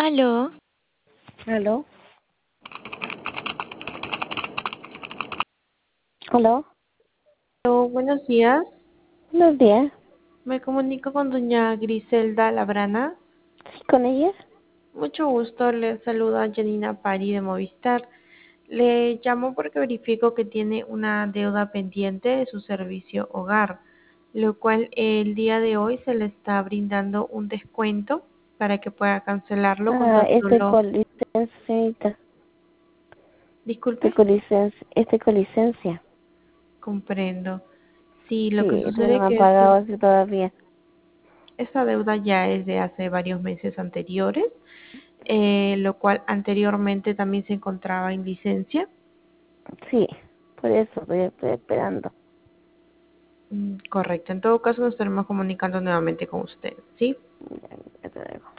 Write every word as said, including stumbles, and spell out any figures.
Aló, ¿Aló? ¿Aló? Aló, buenos días. Buenos días. Me comunico con doña Griselda Labrana. ¿Sí con ella? Mucho gusto, le saluda Janina Pari de Movistar. Le llamo porque verifico que tiene una deuda pendiente de su servicio hogar, lo cual el día de hoy se le está brindando un descuento para que pueda cancelarlo con Ah, tan estoy solo... con licencia, señorita. Estoy Disculpe, con licencia. Estoy con licencia. comprendo. Sí, lo que Sí, pero no sucede me han que es pagado así todavía. esta deuda ya es de hace varios meses anteriores, eh, lo cual anteriormente también se encontraba en licencia. Sí, por eso estoy, estoy esperando. Mm, correcto, en todo caso nos estaremos comunicando nuevamente con usted, ¿sí? Ya, ya te dejo.